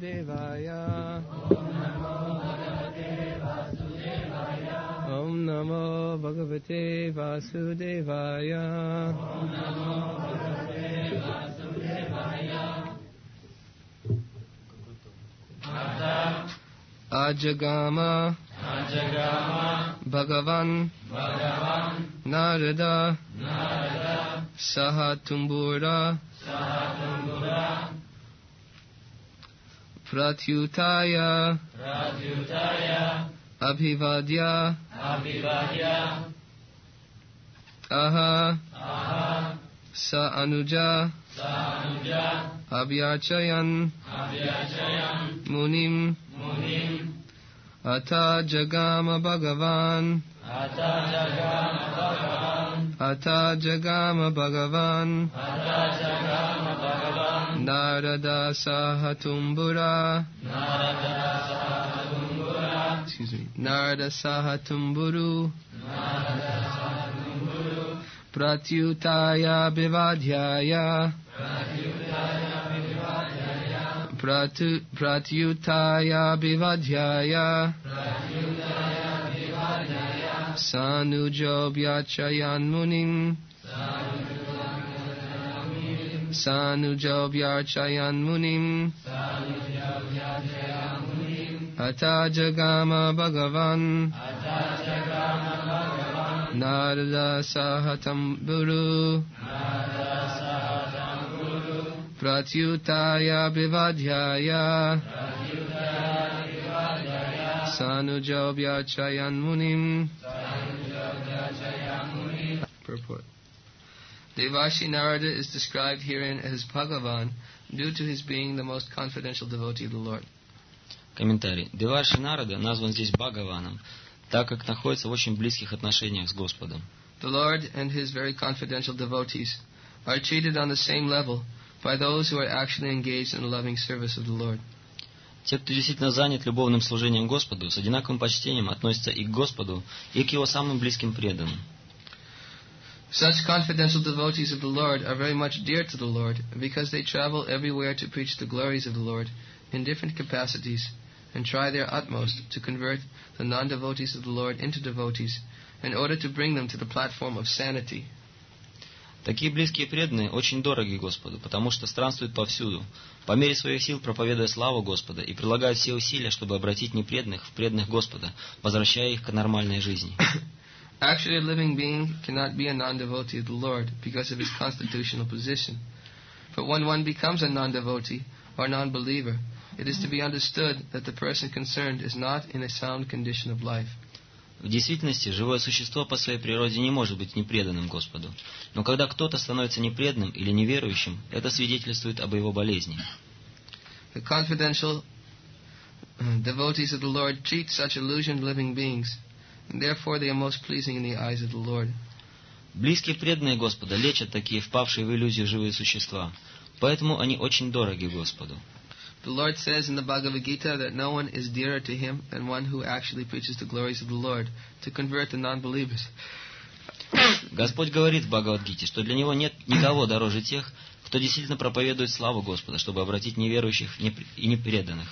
Vasudevaya. Om Namo Bhagavate Vasudevaya. Ajagama Bhagavan Narada Sahatumbura Pratyutaya Abhivadya Aha Sa Anuja Abhyachayan Munim Ata Jagama Bhagavan Narada Sahatumbura Narada Sahatumburu Pratyutaya Bivadhyaya Pratyutaya Bivadhyaya Sanujo Vyachayan Munim Ata Jagama Bhagavan Narada Sahatamburu Pratyutaya Bivadhyaya Sanujo Vyachayan Munim. Purport. Devashi Narada is described herein as Bhagavan due to his being the most confidential devotee of the Lord. Комментарий. Деварши Нарада назван здесь Бхагаваном, так как находится в очень близких отношениях с Господом. The Lord and his very confidential devotees are treated on the same level by those who are actually engaged in the loving service of the Lord. Те, кто действительно занят любовным служением Господу, с одинаковым почтением относятся и к Господу, и к Его самым близким преданным. Such confidential devotees of the Lord are very much dear to the Lord because they travel everywhere to preach the glories of the Lord in different capacities and try their utmost to convert the non-devotees of the Lord into devotees in order to bring them to the platform of sanity. Такие близкие преданные очень дороги Господу, потому что странствуют повсюду, по мере своих сил проповедуя славу Господа и прилагают все усилия, чтобы обратить непреданных в преданных Господа, возвращая их к нормальной жизни. Actually, a living being cannot be a non-devotee of the Lord because of his constitutional position. But when one becomes a non-devotee or non-believer, it is to be understood that the person concerned is not in a sound condition of life. В действительности, живое существо по своей природе не может быть непреданным Господу. Но когда кто-то становится непреданным или неверующим, это свидетельствует об его болезни. The confidential devotees of the Lord treat such illusioned living beings, and therefore they are most pleasing in the eyes of the Lord. Близкие преданные Господа лечат такие впавшие в иллюзию живые существа, поэтому они очень дороги Господу. The Lord says in the Bhagavad Gita that no one is dearer to Him than one who actually preaches the glories of the Lord to convert the non-believers. Господь говорит в Бхагавад-гите, что для Него нет никого дороже тех, кто действительно проповедует славу Господа, чтобы обратить неверующих и непреданных.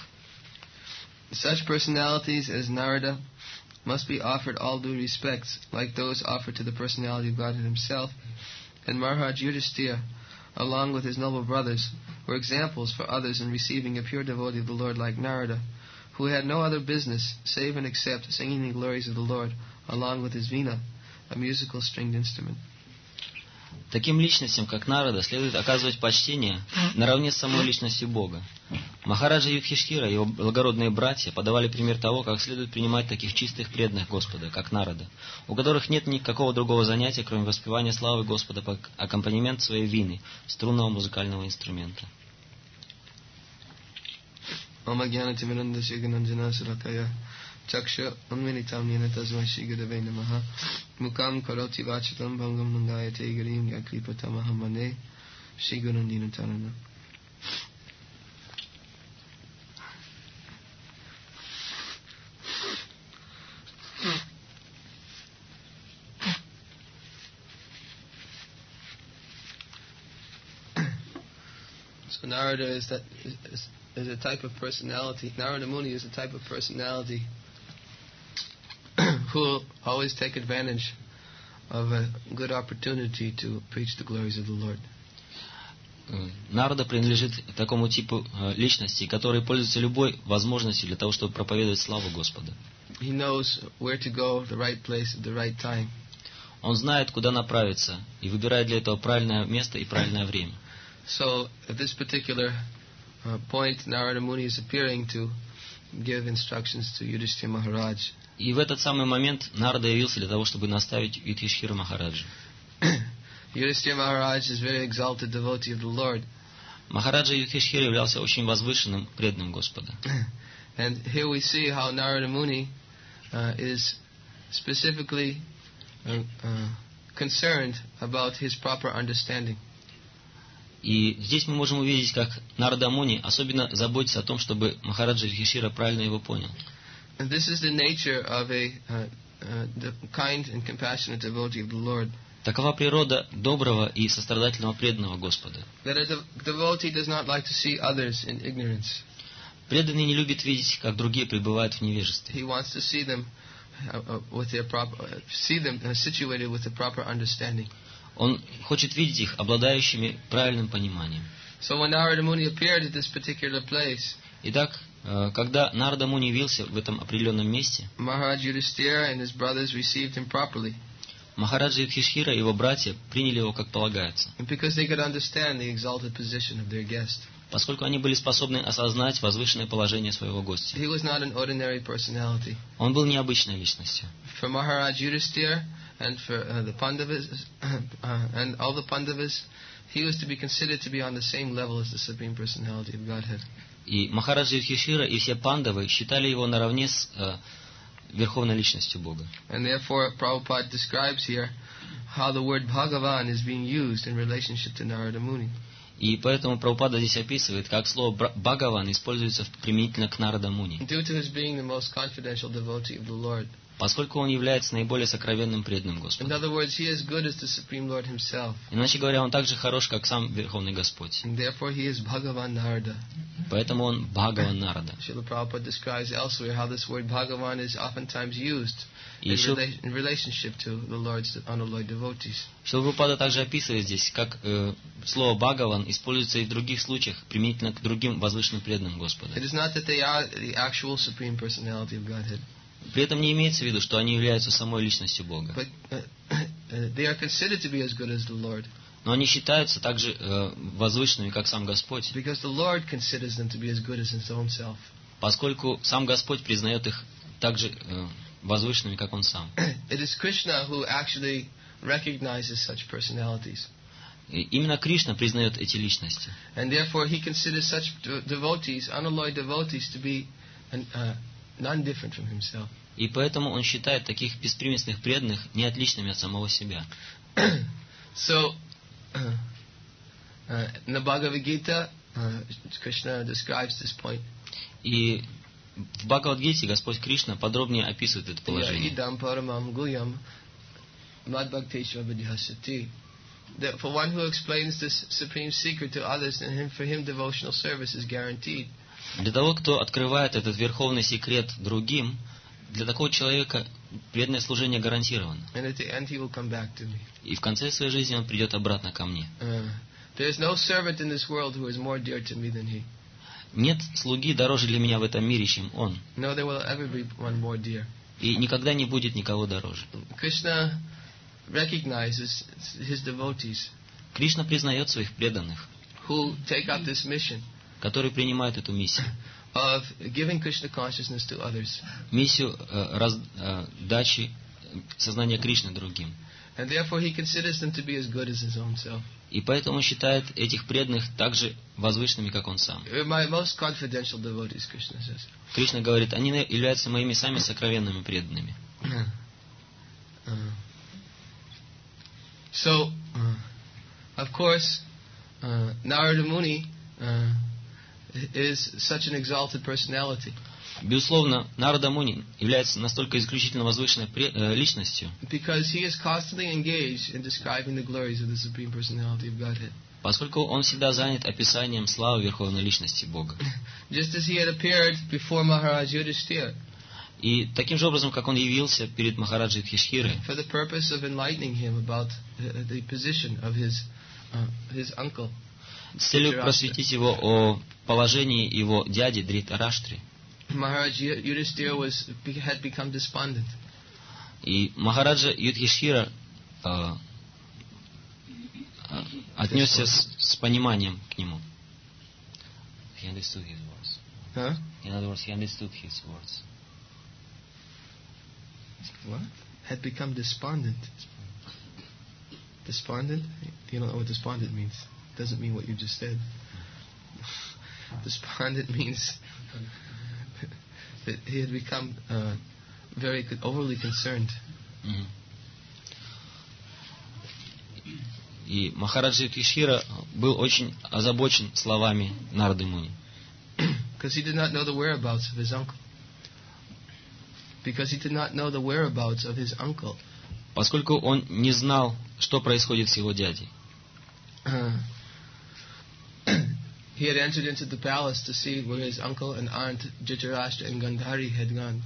Such personalities as Narada must be offered all due respects, like those offered to the personality of Godhead Himself, and Maharaj Yudhisthira, along with his noble brothers, were examples for others in receiving a pure devotee of the Lord like Narada, who had no other business save and except singing the glories of the Lord, along with his veena, a musical stringed instrument. Таким личностям, как Нарада, следует оказывать почтение наравне с самой личностью Бога. Махараджа Юдхиштхира и его благородные братья подавали пример того, как следует принимать таких чистых преданных Господа, как Нарада, у которых нет никакого другого занятия, кроме воспевания славы Господа под аккомпанемент своей вины, струнного музыкального инструмента. Chaksha unmilitam yena tasmai Shri Gurave namaha mukam karoti vachatam bhangam nangayate garim yakripatamaham mane Shri Guru Ninatanana. So Narada is is a type of personality. Narada Muni is a type of personality who will always take advantage of a good opportunity to preach the glories of the Lord. Нарада принадлежит такому типу личности, который пользуется любой возможностью для того, чтобы проповедовать славу Господа. He knows where to go, the right place at the right time. Он знает, куда направиться, и выбирает для этого правильное место и правильное время. So at this particular point, Narada Muni is appearing to give instructions to Yudhishthira Maharaj. И в этот самый момент Нарада явился для того, чтобы наставить Юдхишthира Махараджа. Yudhishthira Maharaj is a very exalted devotee of the Lord. Махараджа Юдхишthira являлся очень возвышенным, преданным Господа. And here we see how Narada Muni is specifically concerned about his proper understanding. И здесь мы можем увидеть, как Нарада Муни особенно заботится о том, чтобы Махараджа Юдхишthира правильно его понял. And this is the nature of a the kind and compassionate devotee of the Lord. Такова природа доброго и сострадательного преданного Господа. That a devotee does not like to see others in ignorance. Преданный не любит видеть, как другие пребывают в невежестве. He wants to see them with their situated with the proper understanding. Он хочет видеть их обладающими правильным пониманием. So when Narada Muni appeared at this particular place, Итак, когда Нарада Муни явился в этом определенном месте, Maharaj Yudhishthira and his brothers received him properly. Махараджа Юдхишthira и его братья приняли его как полагается, And because they could understand the exalted position of their guest. поскольку они были способны осознать возвышенное положение своего гостя. He was not an ordinary personality. Он был необычной личностью. For Maharaj Yudhishthira and for the Pandavas and all the Pandavas, he was to be considered to be on the same level as the Supreme Personality of Godhead. И Махараджа Юдхишthira и все пандавы считали его наравне с верховной личностью Бога. And therefore, Prabhupada describes here how the word Bhagavan is being used in relationship to Narada Muni. И поэтому Прабхупада здесь описывает, как слово «Бхагаван» используется применительно к Нарада Муни, Due to his being the most confidential devotee of the Lord. поскольку он является наиболее сокровенным преданным In Господу. other words, he is good as the Supreme Lord himself. Иначе говоря, он так же хорош, как сам Верховный Господь. And therefore, he is Bhagavan Narada. Поэтому он Бхагаван Нарада. Srila Prabhupada describes elsewhere how this word Bhagavan is oftentimes used И in relationship to the Lord's unalloyed devotees. Шрила Прабхупада также описывает здесь, как слово «Бхагаван» используется и в других случаях применительно к другим возвышенным преданным Господа. It is not that they are the actual Supreme Personality of Godhead, При этом не имеется в виду, что они являются самой личностью Бога. but they are considered to be as good as the Lord, Но они считаются также возвышенными, как сам Господь, because the Lord considers them to be as good as His own self. поскольку сам Господь признает их также возвышенными, как Он сам. It is Krishna who actually recognizes such personalities, И именно Кришна признает эти личности. and therefore He considers such devotees, unalloyed devotees, to be none different from Himself. И поэтому Он считает таких беспримесных преданных не отличными от самого себя. So, in the Bhagavad Gita, Krishna describes this point. И в Бхагавад-гите Господь Кришна подробнее описывает это положение. Idam paramam guyam madbhakteshva vidhasati. That for one who explains this supreme secret to others, and for him devotional service is guaranteed. Для того, кто открывает этот верховный секрет другим, для такого человека преданное служение гарантировано. And at the end he will come back to me. И в конце своей жизни он придет обратно ко мне. There is no servant in this world who is more dear to me than he. Нет слуги дороже для меня в этом мире, чем он. No, there will ever be one more dear. И никогда не будет никого дороже. Krishna recognizes his devotees Кришна признает своих преданных, who take up this mission которые принимают эту миссию. of giving Krishna consciousness to others. Миссию дачи сознания Кришны другим. And therefore he considers them to be as good as his own self. И поэтому считает этих преданных также возвышенными, как он сам. They're my most confidential devotees, Krishna says. Кришна говорит, они являются моими самыми сокровенными преданными. So, of course, Narada Muni is such an exalted personality Безусловно, Нарада Муни является настолько исключительно возвышенной личностью, because he is constantly engaged in describing the glories of the Supreme Personality of Godhead. Поскольку он всегда занят описанием славы Верховной Личности Бога. Just as he had appeared before Maharaj Yudhishthira. И таким же образом, как он явился перед Махараджей Юдхишthирой, For the purpose of enlightening him about the position of his uncle. с целью просветить его о положении его дяди Дритараштри. Maharaj Yudhishthira had become despondent. И Махараджа Юдхишthира отнесся с пониманием к нему. He understood his words. Huh? In other words, he understood his words. What? Had become despondent. Despondent? You don't know what despondent means. Doesn't mean what you just said. Despondent means that he had become very overly concerned. И Махараджа Юдхишthира был очень озабочен словами Нарды Муни. Because he did not know the whereabouts of his uncle. Because he did not know the whereabouts of his uncle. Поскольку он не знал, что происходит с его дядей. He had entered into the palace to see where his uncle and aunt Dhritarashtra and Gandhari had gone.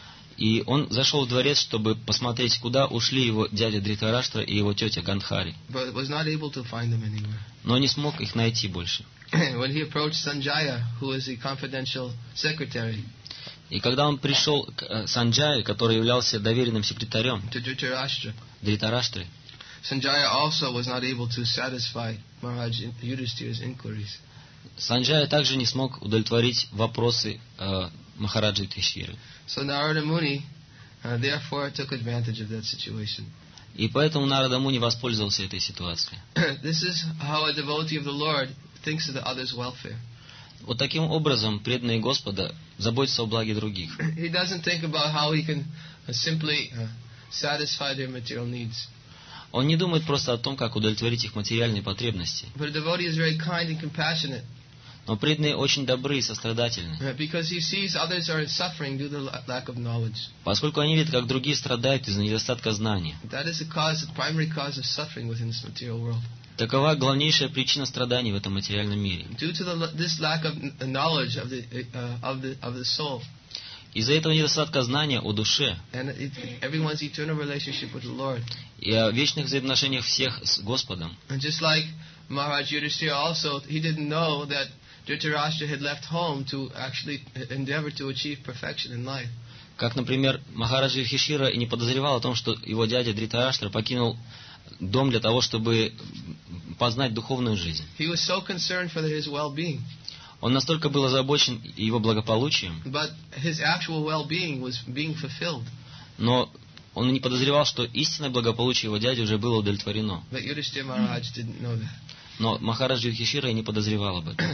И он зашел в дворец, чтобы посмотреть, куда ушли его дядя Дритараштра и его тетя Гандхари. But was not able to find them anywhere. Но не смог их найти больше. When he approached Sanjaya, who was the confidential secretary, И когда он пришел к Санджае, который являлся доверенным секретарем to Dhritarashtra, Дритараштри, Sanjaya also was not able to satisfy Maharaj Yudhishthira's inquiries. Санджая также не смог удовлетворить вопросы Махараджи Юдхишthиры. So Narada Muni therefore took advantage of that situation. И поэтому Нарада Муни воспользовался этой ситуацией. This is how a devotee of the Lord thinks of the other's welfare. Вот таким образом преданные Господа заботятся о благе других. He doesn't think about how he can simply satisfy their material needs. Он не думает просто о том, как удовлетворить их материальные потребности. But a devotee is very kind and compassionate. Но преданные очень добры и сострадательны. Because he sees others are suffering due to the lack of knowledge. Поскольку они видят, как другие страдают из-за недостатка знания. That is the primary cause of suffering within this material world. Такова главнейшая причина страданий в этом материальном мире. Due to this lack of knowledge of the soul. Из-за этого недостатка знания о душе And everyone's eternal relationship with the Lord. и о вечных взаимоотношениях всех с Господом. And just like Maharaj Yudhishthira also, he didn't know that Dhritarashtra had left home to actually endeavor to achieve perfection in life. Как, например, Махараджа Юдхишthира и не подозревал о том, что его дядя Дритараштра покинул дом для того, чтобы познать духовную жизнь. He was so concerned for his well-being. Он настолько был озабочен его благополучием, But his actual well-being was being fulfilled. но он не подозревал, что истинное благополучие его дяди уже было удовлетворено. But Yudhishthira Maharaj didn't know that. Но Махараджа Юдхишthира и не подозревал об этом.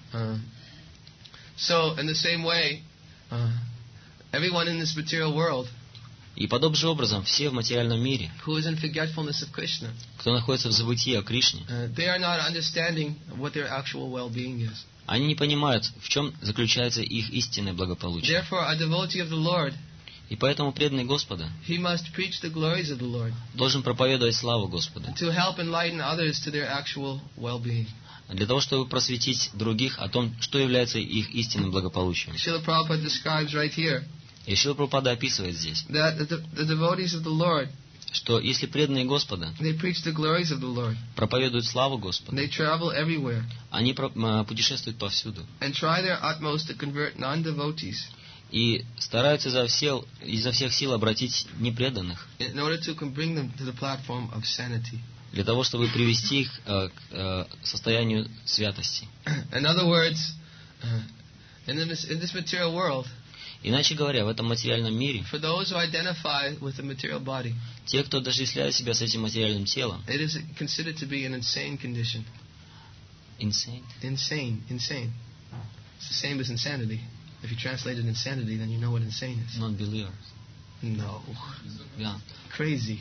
So, in the same way, everyone in this material world И подобным же образом все в материальном мире, who is in forgetfulness of Krishna, кто находится в забытии о Кришне, they are not understanding what their actual well-being is. они не понимают, в чем заключается их истинное благополучие. Therefore, a devotee of the Lord, И поэтому преданный Господа he must preach the glories of the Lord должен проповедовать славу Господа, to help enlighten others to their actual well-being. для того, чтобы просветить других о том, что является их истинным благополучием. Srila Prabhupada describes right here И Шрила Прабхупада описывает здесь, that the devotees of the Lord, что если преданные Господа they preach the glories of the Lord. проповедуют славу Господа, They travel everywhere они путешествуют повсюду and try their utmost to convert non-devotees и стараются изо всех сил обратить непреданных, in order to bring them to the platform of sanity. для того, чтобы привести их к состоянию святости. In other words, in this material world, Иначе говоря, в этом материальном мире, for those who identify with the material body, те, кто отождествляет себя с этим материальным телом, it is considered to be an insane condition. insane. Insane. It's the same as insanity. If you translate it insanity, then you know what insane is. Non-believer. No. Yeah. Crazy.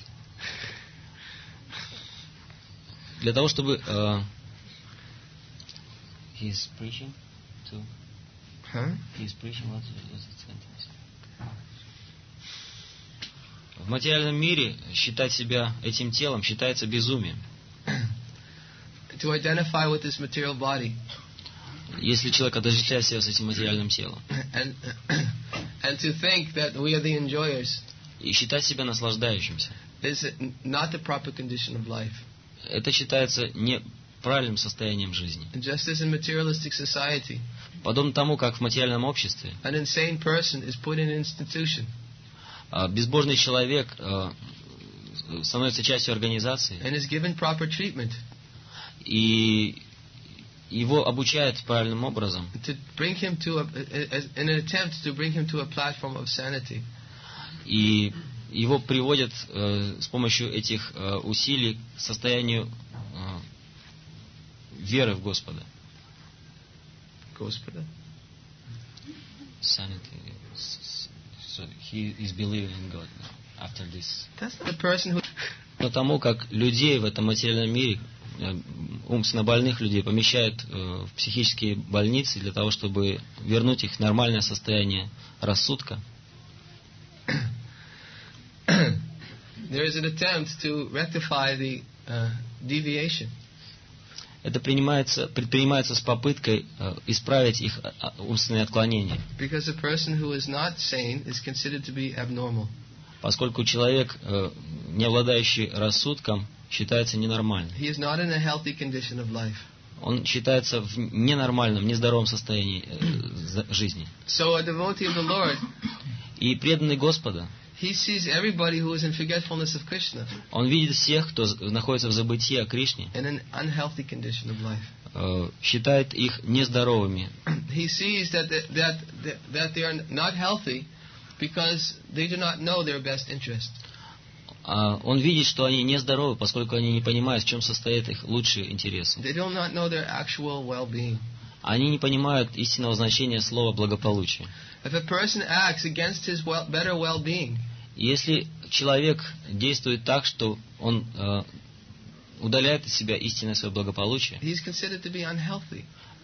Для того, чтобы he is preaching to Huh? he is preaching what is it sentence? В материальном мире считать себя этим телом считается безумием. to identify with this material body. Если человек отождествляет себя с этим материальным телом And to think that we are the enjoyers и считать себя наслаждающимся, is not the proper condition of life. это считается неправильным состоянием жизни. And just as in materialistic society, Подобно тому, как в материальном обществе an insane person is put in an institution безбожный человек становится частью организации, and is given proper treatment и его обучают правильным образом, to bring him to in an attempt to bring him to a platform of sanity. и его приводят с помощью этих усилий к состоянию веры в Господа. Господа. Sanity. So he is believing in God after this. That's the person who Но тому, как людей в этом материальном мире, умственно больных людей, помещают в психические больницы для того, чтобы вернуть их в нормальное состояние рассудка. there is an attempt to rectify the deviation. Это предпринимается с попыткой исправить их умственные отклонения. Because a person who is not sane is considered to be abnormal. Поскольку человек, не обладающий рассудком, считается ненормальным. He is not in a healthy condition of life. Он считается в ненормальном, нездоровом состоянии жизни. So a devotee of the Lord, И преданный Господа, he sees everybody who is in forgetfulness of Krishna он видит всех, кто находится в забытии о Кришне, in an unhealthy condition of life. Считает их нездоровыми. He sees that they are not healthy because they do not know their best interest. Он видит, что они нездоровы, поскольку они не понимают, в чем состоят их лучшие интересы. They do not know their actual well-being. Они не понимают истинного значения слова благополучие. If a person acts against his better well-being, Если человек действует так, что он удаляет от себя истинное свое благополучие, he is considered to be unhealthy.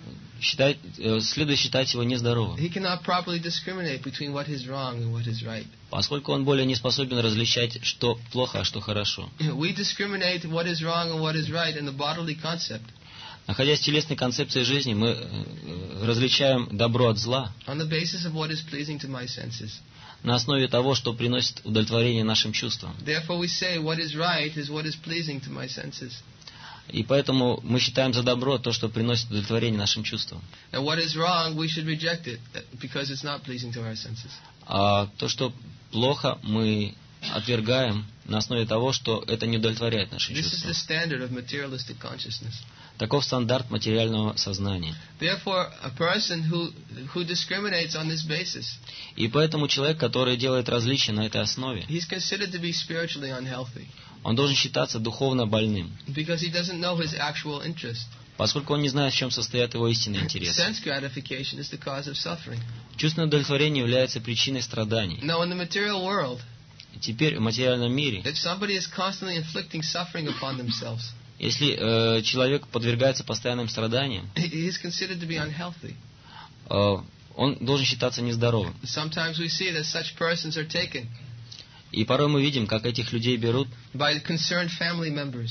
следует считать его нездоровым, He cannot properly discriminate between what is wrong and what is right. поскольку он более не способен различать, что плохо, а что хорошо. We discriminate what is wrong and what is right in the bodily concept Находясь в телесной концепции жизни, мы различаем добро от зла on the basis of what is pleasing to my senses. на основе того, что приносит удовлетворение нашим чувствам. Therefore we say what is right is what is pleasing to my senses. И поэтому мы считаем за добро то, что приносит удовлетворение нашим чувствам. And what is wrong, we should reject it because it's not pleasing to our senses. А то, что плохо, мы отвергаем на основе того, что это не удовлетворяет наши This is чувства. the standard of materialistic consciousness. Таков стандарт материального сознания. Therefore, a person who discriminates on this basis, И поэтому человек, который делает различия на этой основе, he's considered to be spiritually unhealthy он должен считаться духовно больным, because he doesn't know his actual interest. поскольку он не знает, в чем состоят его истинные интересы. Sense gratification is the cause of suffering. Чувственное удовлетворение является причиной страданий. Now, in the material world, И теперь в материальном мире, if somebody is constantly inflicting suffering upon themselves, если человек подвергается постоянным страданиям, he is considered to be unhealthy. Он должен считаться нездоровым. Sometimes we see that such persons are taken И порой мы видим, как этих людей берут by concerned family members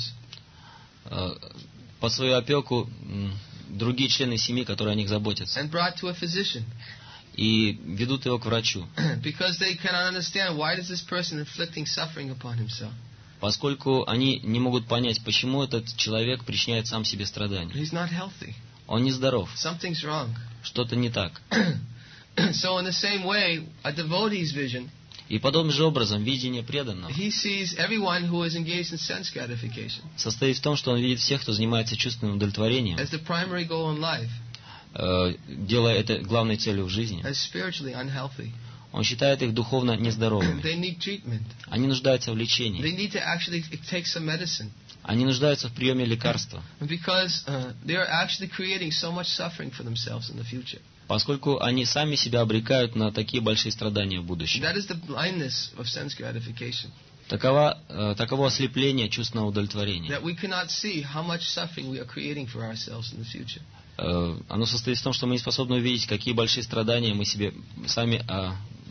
под свою опеку другие члены семьи, которые о них заботятся, and brought to a physician и ведут его к врачу, because they cannot understand why is this person inflicting suffering upon himself. поскольку они не могут понять, почему этот человек причиняет сам себе страдания. He's not healthy. Он нездоров, Something's wrong. что-то не так. So in the same way, a devotee's vision, И подобным же образом видение преданного he sees everyone who is engaged in sense gratification состоит в том, что он видит всех, кто занимается чувственным удовлетворением, as the primary goal in life, делая это главной целью в жизни. as spiritually unhealthy. Он считает их духовно нездоровыми. They need treatment. Они нуждаются в лечении. They need to actually take some medicine Они нуждаются в приеме лекарства, because they are actually creating so much suffering for themselves in the future. поскольку они сами себя обрекают на такие большие страдания в будущем. That is the blindness of sense gratification. Таково ослепление чувственного удовлетворения. That we cannot see how much suffering we are creating for ourselves in the future. Оно состоит в том, что мы не способны увидеть, какие большие страдания мы себе сами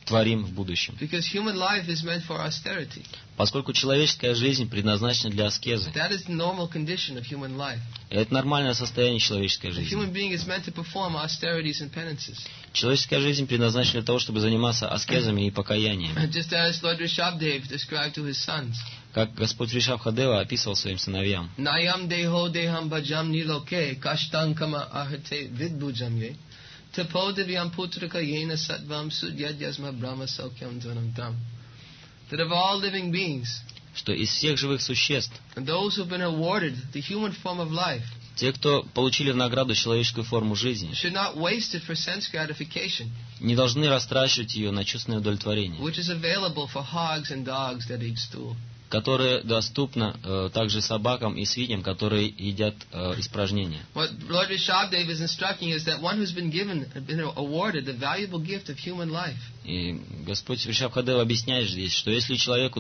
творим в будущем. Because human life is meant for austerity. Поскольку человеческая жизнь предназначена для аскезы. That is the normal condition of human life. Это нормальное состояние человеческой A жизни. human being is meant to perform austerities and penances. Человеческая жизнь предназначена для того, чтобы заниматься аскезами и покаянием. Just as Lord Rishabdev described to his sons. Как Господь Ришабхадева описывал своим сыновьям. Nayam deho deham bhajam niloke kashtankama ahate vidbujamye tapodivyam putraka yena satvam sudyadyasma brahma saukyam dvanam tam. That of all living beings, Что из всех живых существ, those who've been awarded the human form of life, те, кто получили в награду человеческую форму жизни, should not waste it for sense gratification, не должны растрачивать ее на чувственное удовлетворение, which is available for hogs and dogs that eat stool. которое доступно также собакам и свиньям, которые едят испражнения. What Lord Rishabdev is instructing is that one who's been awarded the valuable gift of human life, И Господь Ришабхадева объясняет здесь, что если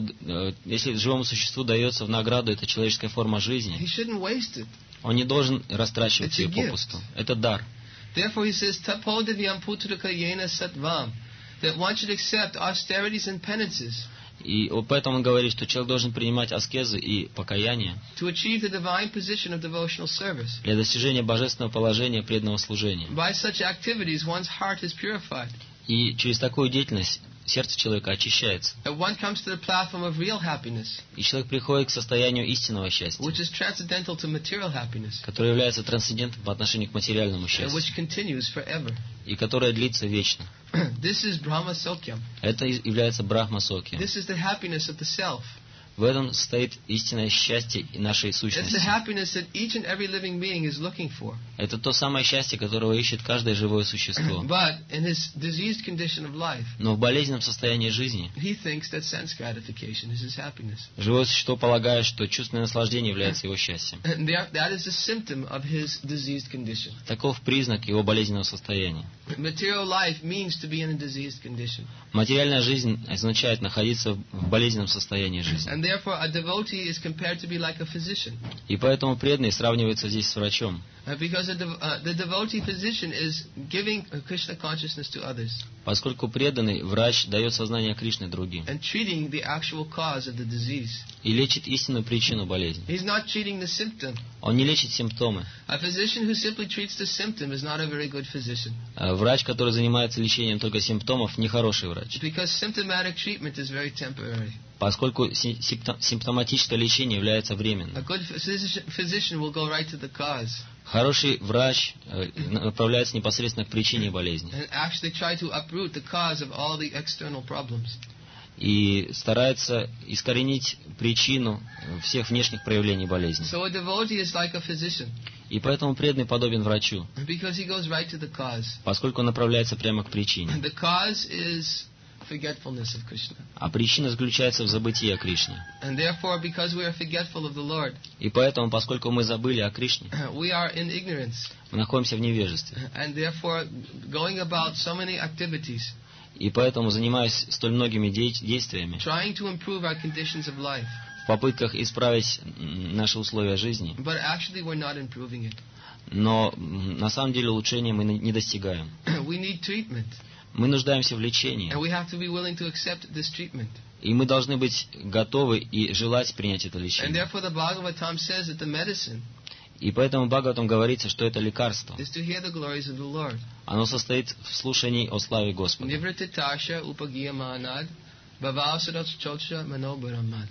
живому существу дается в награду эта человеческая форма he жизни, shouldn't waste it. он не должен растрачивать It's a ее gift. попусту. Это дар. Therefore he says, Tapodivyam putraka yena satvam, that one should accept austerities and penances И поэтому он говорит, что человек должен принимать аскезы и покаяние to achieve the divine position of devotional service. для достижения божественного положения преданного служения. By such activities, one's heart is purified. И через такую деятельность сердце человека очищается. That one comes to the platform of real happiness, И человек приходит к состоянию истинного счастья, which is transcendental to material happiness, которое является трансцендентом по отношению к материальному and счастью, which continues forever. и которое длится вечно. This is Brahma Sokyam. Это является Брахма-сокья. This is the happiness of the self. В этом состоит истинное счастье нашей It's the сущности. happiness that each and every living being is looking for. Это то самое счастье, которого ищет каждое живое существо. But in his diseased condition of life, Но в болезненном состоянии жизни he thinks that sense gratification is his happiness. живое существо полагает, что чувственное наслаждение является его счастьем. And that is a symptom of his diseased condition. Таков признак его болезненного состояния. Material life means to be in a diseased condition. Материальная жизнь означает находиться в болезненном состоянии жизни. And therefore a devotee is compared to be like a physician. И поэтому преданный сравнивается здесь с врачом. Because the devotee physician is giving Krishna consciousness to others Поскольку преданный врач дает сознание Кришны другим and treating the actual cause of the disease. и лечит истинную причину болезни. He's not treating the symptom. Он не лечит симптомы. A physician who simply treats the symptom is not a very good physician. Врач, который занимается лечением только симптомов, нехороший врач. Because symptomatic treatment is very temporary. Поскольку симптоматическое лечение является A временным. good physician will go right to the cause Хороший врач направляется непосредственно к причине болезни and actually try to uproot the cause of all the external problems. и старается искоренить причину всех внешних проявлений болезни. So a devotee is like a physician И поэтому преданный подобен врачу, because he goes right to the cause. поскольку он направляется прямо к причине. And the cause is forgetfulness of Krishna. А причина заключается в забытии о Кришне. And therefore, because we are forgetful of the Lord, И поэтому, поскольку мы забыли о Кришне, we are in ignorance. мы находимся в невежестве. And therefore, going about so many activities, И поэтому, занимаясь столь многими действиями, trying to improve our conditions of life, в попытках исправить наши условия жизни, but actually we're not improving it. но на самом деле улучшения мы не достигаем. We need treatment, Мы нуждаемся в лечении, and we have to be willing to accept this treatment. и мы должны быть готовы и желать принять это And лечение. therefore, the Bhagavatam says that the medicine И поэтому в Бхагаватам говорится, что это лекарство. is to hear the glories of the Lord. Оно состоит в слушании о славе Господа. Nivrittatasha upagiyamanad bhavasadath chocha manobaramad.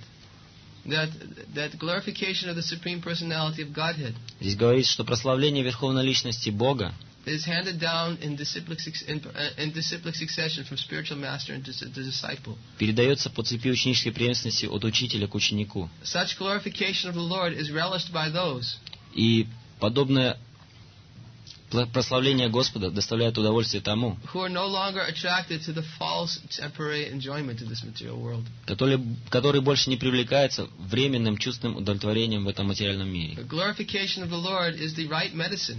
That glorification of the Supreme Personality of Godhead Здесь говорится, что прославление Верховной Личности Бога is handed down in disciplic succession from spiritual master to disciple. передается по цепи ученической преемственности от учителя к ученику. Such glorification of the Lord is relished by those И подобное прославление Господа доставляет удовольствие тому, who are no longer attracted to the false temporary enjoyment of this material world. который больше не привлекается временным чувственным удовлетворением в этом материальном мире. The glorification of the Lord is the right medicine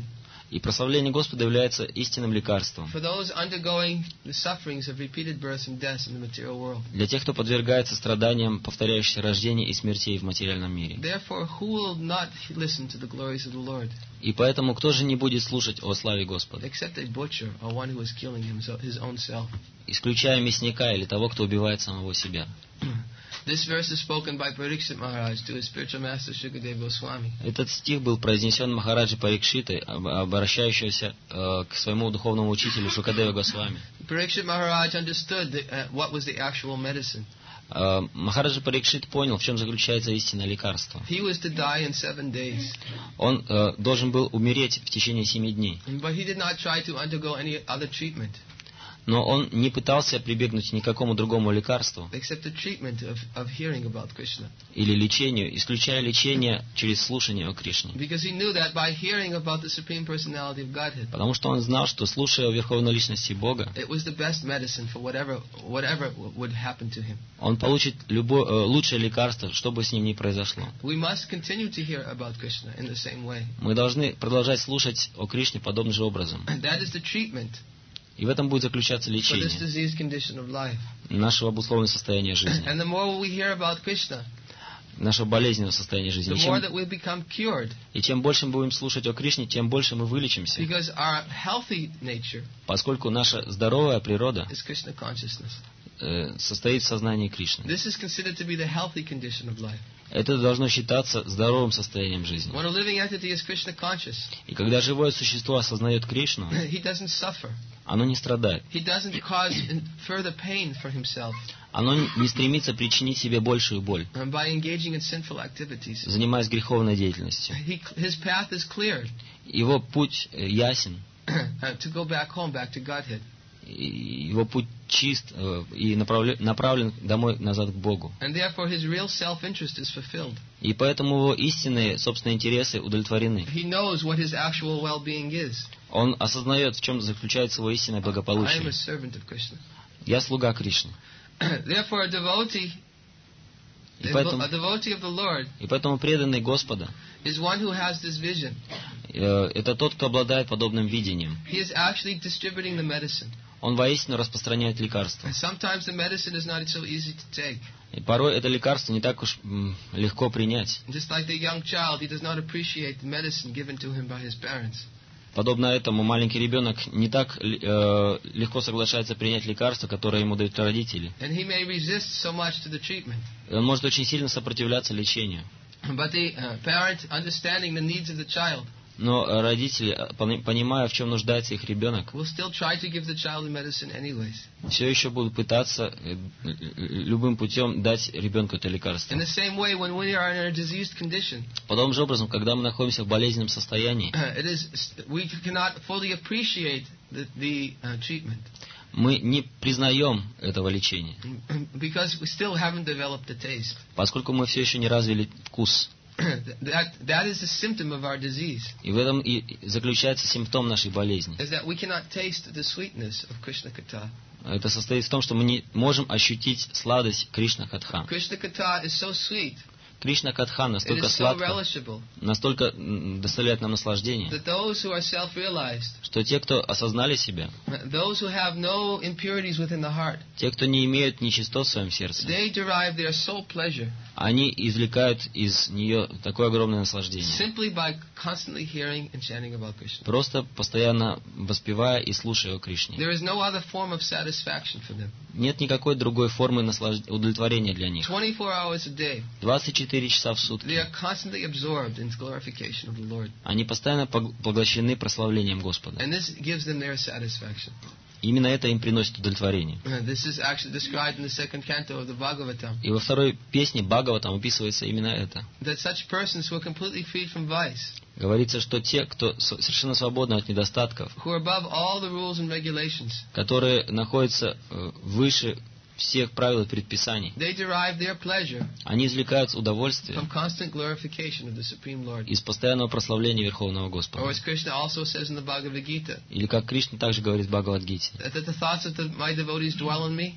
И прославление Господа является истинным лекарством for those undergoing the sufferings of repeated births and deaths in the material world. для тех, кто подвергается страданиям повторяющихся рождений и смертей в материальном мире. Therefore, who will not listen to the glories of the Lord, И поэтому кто же не будет слушать о славе Господа, except a butcher or one who is killing his own self? исключая мясника или того, кто убивает самого себя? This verse is spoken by Parikshit Maharaj to his spiritual master Shukadeva Goswami. Этот стих был произнесен Махараджи Парикшитой, обращающийся к своему духовному учителю Шукадеве Госвами. Parikshit Maharaj understood what was the actual medicine. Махараджа Парикшит понял, в чем заключается истинное лекарство. He was to die in 7 days, Он должен был умереть в течение 7 дней. but he did not try to undergo any other treatment Но он не пытался прибегнуть ни к какому другому лекарству except the treatment of hearing about Krishna. или лечению, исключая лечение через слушание о Кришне. Because he knew that by hearing about the Supreme Personality of Godhead, Потому что он знал, что слушая о Верховной Личности Бога, it was the best medicine for whatever would happen to him. он получит лучшее лекарство, что бы с ним ни произошло. We must continue to hear about Krishna in the same way. Мы должны продолжать слушать о Кришне подобным же образом. That is the treatment И в этом будет заключаться for this лечение diseased condition of life. нашего обусловленного состояния жизни, And the more we hear about Krishna, нашего болезненного состояния жизни. the more that we'll become cured. И чем больше мы будем слушать о Кришне, тем больше мы вылечимся, Because our healthy nature поскольку наша здоровая природа is Krishna consciousness. состоит в сознании Кришны. This is considered to be the healthy condition of life. Это должно считаться здоровым состоянием жизни. When a living entity is Krishna conscious, И когда живое существо осознает Кришну, he doesn't suffer. оно не страдает. He doesn't cause further pain for himself Оно не стремится причинить себе большую боль, by engaging in sinful activities. занимаясь греховной деятельностью. His path is cleared Его путь ясен, to go back home, back to Godhead. и его путь чист и направлен домой, назад к Богу. And therefore his real self-interest is fulfilled. И поэтому его истинные собственные интересы удовлетворены. He knows what his actual well-being is. Он осознает, в чем заключается его истинное I am благополучие. a servant of Krishna. Я слуга Кришны. Therefore a devotee И поэтому, of the Lord и поэтому преданный Господа is one who has this vision. Это тот, кто обладает подобным видением. He is actually distributing the medicine. Он воистину распространяет лекарства. And sometimes the medicine is not so easy to take. И порой это лекарство не так уж легко принять. Just like the young child, he does not appreciate the medicine given to him by his parents. Подобно этому, маленький ребенок не так легко соглашается принять лекарство, которое ему дают родители. And he may resist so much to the treatment. И он может очень сильно сопротивляться лечению. But the parent, understanding the needs of the child, Но родители, понимая, в чем нуждается их ребенок, will still try to give the child the medicine anyways. все еще будут пытаться любым путем дать ребенку это лекарство. In the same way, when we are in a diseased condition, Подобным же образом, когда мы находимся в болезненном состоянии, we cannot fully appreciate the treatment мы не признаем этого лечения, because we still haven't developed the taste. поскольку мы все еще не развили вкус. That is the symptom of our disease. И в этом и заключается симптом нашей болезни. Is that we cannot taste the sweetness of Krishna Katha. Это состоит в том, что мы не можем ощутить сладость Кришна Катха. Krishna Katha is so sweet. Кришна Катха It настолько is so сладко, relishable настолько доставляет нам наслаждение, that those who are self-realized, что те, кто осознали себя, those who have no impurities within the heart, те, кто не имеют нечистот в своем сердце, they derive their soul pleasure они извлекают из нее такое огромное наслаждение, simply by constantly hearing and chanting about Krishna. просто постоянно воспевая и слушая о Кришне. There is no other form of satisfaction for them. Нет никакой другой формы удовлетворения для них. 24 hours a day, 24 часа в they сутки are constantly absorbed in glorification of the Lord. они постоянно поглощены прославлением Господа. And this gives them their satisfaction. Именно это им приносит удовлетворение. This is actually described in the second canto of the Bhagavatam. И во второй песне Бхагаватам описывается именно это. That such persons who are completely freed from vice, Говорится, что те, кто совершенно свободны от недостатков, who are above all the rules and regulations, которые находятся выше всех правил и предписаний, they derive their pleasure они извлекают удовольствие from constant glorification of the Supreme Lord. из постоянного прославления Верховного Or Господа. as Krishna also says in the Bhagavad Gita, Или как Кришна также говорит в Бхагавад-гите, that the thoughts of my devotees dwell in me,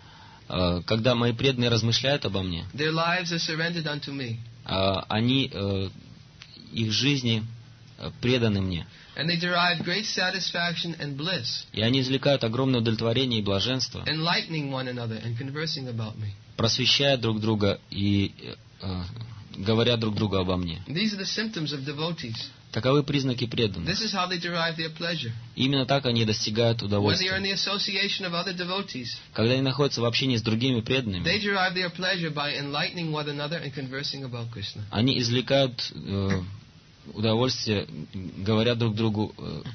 когда мои преданные размышляют обо мне, their lives are surrendered unto me. они, их жизни преданы мне. And they derive great satisfaction and bliss, И они извлекают огромное удовлетворение и блаженство, enlightening one another and conversing about me. просвещая друг друга и говоря друг другу обо мне. These are the symptoms of devotees. Таковы признаки преданных. This is how they derive their pleasure. Именно так они достигают When they are in удовольствия. the association of other devotees, Когда они находятся в общении с другими преданными, they derive their pleasure by enlightening one another and conversing about Krishna. они извлекают удовольствие, говоря друг другу,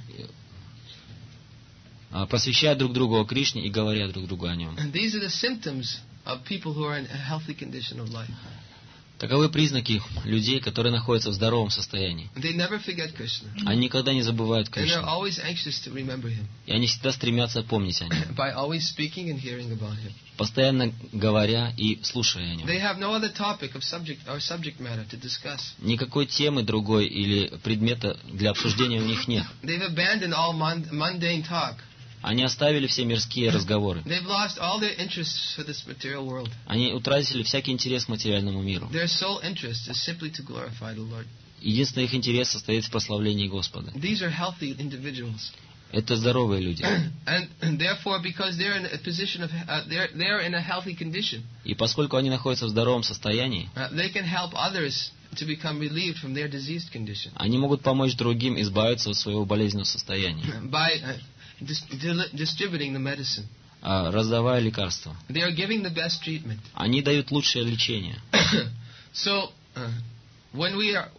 просвещая друг другу о Кришне и говоря друг другу о нем. And these are the symptoms of people who are in a healthy condition of life. Таковы признаки людей, которые находятся в здоровом состоянии. They never forget Krishna. Они никогда не забывают And they're Кришну. always anxious to remember him И они всегда стремятся помнить о нем, by always speaking and hearing about him. постоянно говоря и слушая о нем. They have no other topic of subject matter to discuss. Никакой темы другой или предмета для обсуждения у них нет. They've abandoned all mundane talk. Они оставили все мирские разговоры. They've lost all their interests for this material world. Они утратили всякий интерес к материальному миру. Their sole interest is simply to glorify the Lord. Единственный их интерес состоит в прославлении Господа. These are healthy individuals. Это здоровые люди. And therefore, because they're in a position of, they're in a healthy condition, И поскольку они находятся в здоровом состоянии, they can help others to become relieved from their diseased condition они могут помочь другим избавиться от своего болезненного состояния, by distributing the medicine. раздавая лекарства. They are giving the best treatment. Они дают лучшее лечение. So, when we are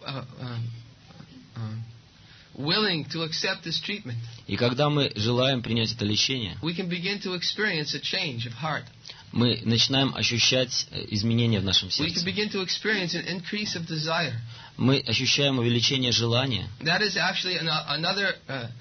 willing to accept this treatment, И когда мы желаем принять это лечение, we can begin to experience a change of heart. мы начинаем ощущать изменения в нашем We can сердце. begin to experience an increase of desire. Мы ощущаем увеличение желания. That is actually another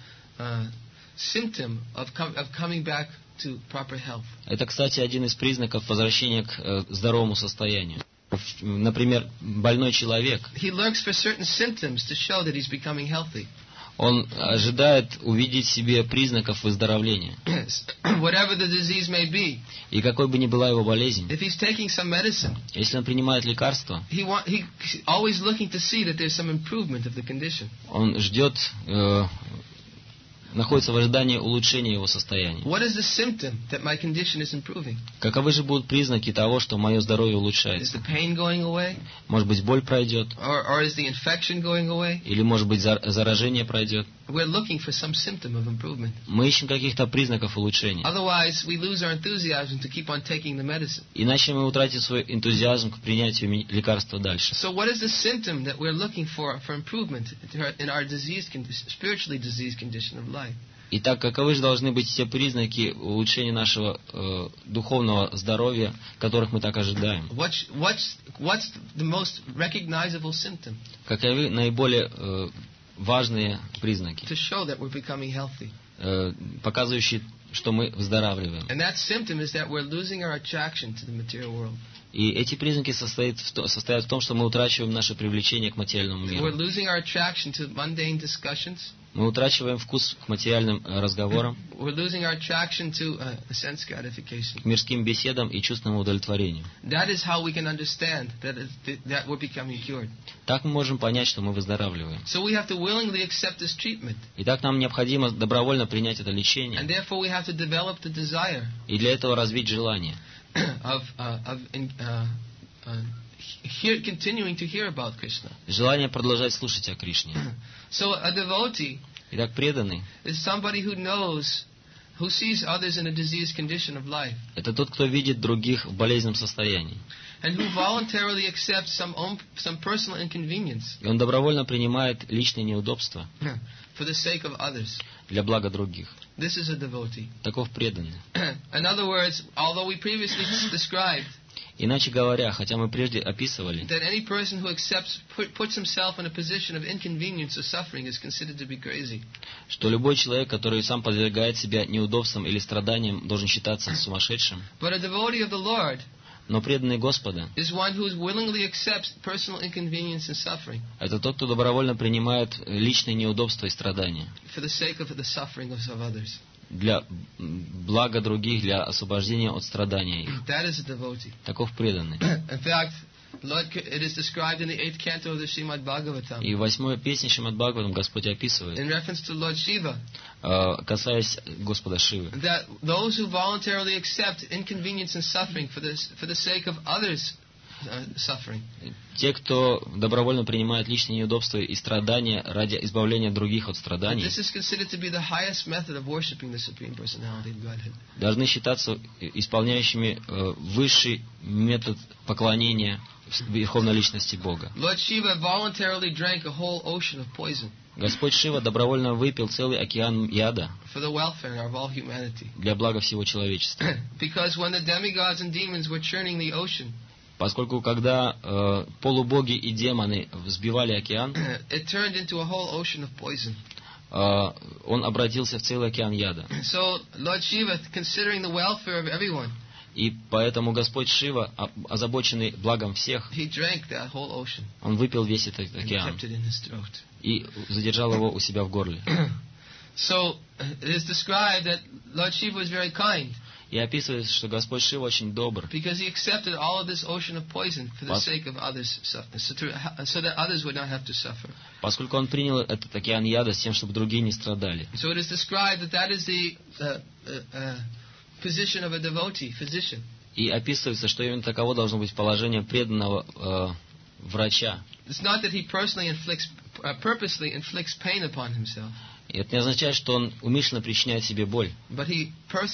symptom of coming back to proper health. Это, кстати, один из признаков возвращения к здоровому состоянию. Например, больной человек, He lurks for certain symptoms to show that he's becoming healthy. он ожидает увидеть в себе признаков выздоровления. Whatever the disease may be, И какой бы ни была его болезнь, if he's taking some medicine, если он принимает лекарства, he's always looking to see that there's some improvement of the condition. он ждет, находится в ожидании улучшения его состояния. What is the symptom that my condition is improving? Каковы же будут признаки того, что мое здоровье Is улучшается? the pain going away? Может быть, боль пройдет, Or is the infection going away? или, может быть, заражение пройдет. We're looking for some symptom of improvement. Мы ищем каких-то признаков улучшения. Otherwise, we lose our enthusiasm to keep on taking the medicine. Иначе мы утратим свой энтузиазм к принятию лекарства дальше. So what is the symptom that we're looking for improvement in our spiritually diseased condition of life? Итак, каковы же должны быть те признаки улучшения нашего духовного здоровья, которых мы так ожидаем? What's the most recognizable symptom Каковы наиболее важные признаки, to show that we're becoming healthy? показывающие, что мы выздоравливаем? And that symptom is that we're losing our attraction to the material world. И эти признаки состоят в том, что мы утрачиваем наше привлечение к материальному We're миру. losing our attraction to mundane discussions. Мы утрачиваем вкус к материальным разговорам, We're losing our attraction to sense gratification. к мирским беседам и чувственному удовлетворению. That is how we can understand that we're becoming cured. Так мы можем понять, что мы выздоравливаем. So we have to willingly accept this treatment. Итак, нам необходимо добровольно принять это лечение, And therefore we have to develop the desire и для этого развить желание continuing to hear about Krishna. желание продолжать слушать о Кришне. So a devotee Итак, преданный is somebody who sees others in a diseased condition of life, – это тот, кто видит других в болезненном состоянии. and who voluntarily accepts some personal inconvenience И он добровольно принимает личные неудобства for the sake of others. для блага других. This is a devotee. Таков преданный. In other words, although we previously described Иначе говоря, хотя мы прежде описывали, that any person who puts himself in a position of inconvenience or suffering is considered to be crazy. что любой человек, который сам подвергает себя неудобствам или страданиям, должен считаться сумасшедшим. But a devotee of the Lord Но преданный Господа is one who willingly accepts personal inconvenience and suffering – это тот, кто добровольно принимает личные неудобства и страдания for the sake of the suffering of others. для блага других, для освобождения от страдания их. That is a devotee. Таков преданный. In fact, It is described in the 8th canto of the Srimad Bhagavatam. И в 8-й песне Шримад Бхагаватам Господь описывает, In reference to Lord Shiva, касаясь Господа Шивы, that those who voluntarily accept inconvenience and suffering for the sake of others' suffering. Те, кто добровольно принимает личные неудобства и страдания ради избавления других от страданий, This is considered to be the highest method of worshiping the Supreme Personality of Godhead. должны считаться исполняющими высший метод поклонения Верховной Личности Бога. Lord Shiva voluntarily drank a whole ocean of poison Господь Шива добровольно выпил целый океан яда for the welfare of all humanity. для блага всего человечества. Because when the demigods and demons were churning the ocean, Поскольку когда полубоги и демоны взбивали океан, it turned into a whole ocean of poison. Он обратился в целый океан яда. So Lord Shiva, considering the welfare of everyone, И поэтому Господь Шива, озабоченный благом всех, he drank that whole ocean он выпил весь этот and океан kept it in his throat. и задержал его у себя в горле. So it is described that Lord Shiva was very kind И описывается, что Господь Шива очень добр, because he accepted all of this ocean of poison for the sake of others, so that others would not have to suffer. поскольку он принял этот океан яда с тем, чтобы другие не страдали. So it is described that is the position of a devotee, physician. И описывается, что именно таково должно быть положение преданного врача. It's not that he purposely inflicts pain upon himself, И это не означает, что он умышленно причиняет себе боль, but he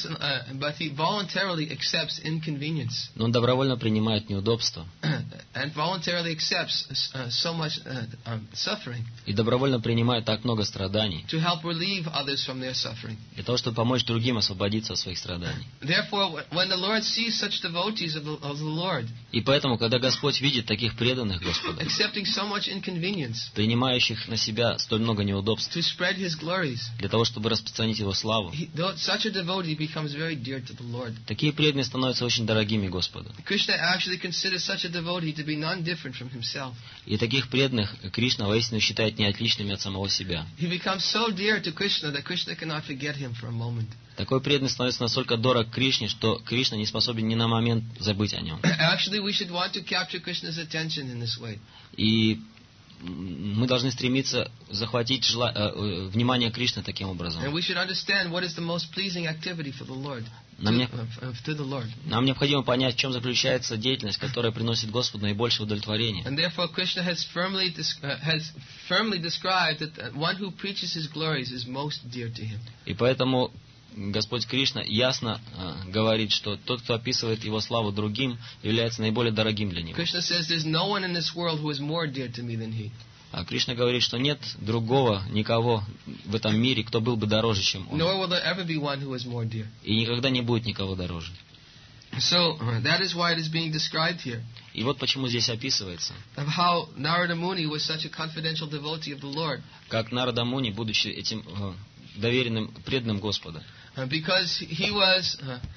voluntarily accepts inconvenience но он добровольно принимает неудобства and voluntarily accepts so much suffering и добровольно принимает так много страданий to help relieve others from their suffering. для того, чтобы помочь другим освободиться от своих страданий. Therefore, when the Lord sees such devotees of the Lord И поэтому, когда Господь видит таких преданных Господу, accepting so much inconvenience принимающих на себя столь много неудобств to spread His glories, для того, чтобы распространить Его славу, such a devotee becomes very dear to the Lord. такие преданные становятся очень дорогими Господу. Krishna actually considers such a devotee to be none different from himself. И таких преданных Кришна воистину считает неотличными от самого себя. He becomes so dear to Krishna that Krishna cannot forget him for a moment. Такой преданный становится настолько дорог Кришне, что Кришна не способен ни на момент забыть о нем. Actually, we should want to capture Krishna's attention in this way. И мы должны стремиться захватить внимание Кришны таким образом. And we should understand what is the most pleasing activity for the Lord. To the Lord. Нам необходимо понять, в чем заключается деятельность, которая приносит Господу наибольшее удовлетворение. And therefore, Krishna has firmly described that one who preaches His glories is most dear to Him. И поэтому Господь Кришна ясно говорит, что тот, кто описывает Его славу другим, является наиболее дорогим для Него. Krishna says, "There's no one in this world who is more dear to me than He." А Кришна говорит, что нет другого, никого в этом мире, кто был бы дороже, чем Он. Nor will there ever be one who is more dear. И никогда не будет никого дороже. So that is why it is being described here. И вот почему здесь описывается, Of how Narada Muni was such a confidential devotee of the Lord. как Нарада Муни, будучи этим доверенным, преданным Господа, Because he was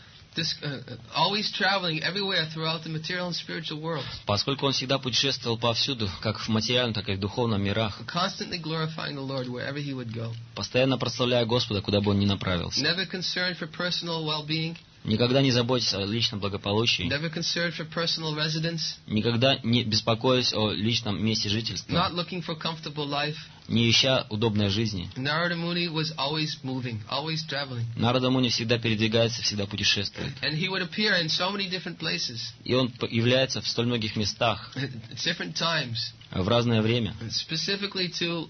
always traveling everywhere throughout the material and spiritual world, поскольку он всегда путешествовал повсюду, как в материальном, так и в духовном мирах, constantly glorifying the Lord wherever he would go, постоянно прославляя Господа, куда бы он ни направился, never concerned for personal well-being, никогда не заботясь о личном благополучии, never concerned for personal residence, никогда не беспокоясь о личном месте жительства, not looking for comfortable life. не ища удобной жизни. Narada Muni was always moving, always traveling. Нарада Муни всегда передвигается, всегда путешествует. And he would appear in so many different places, И он является в столь многих местах, at different times, в разное время, specifically to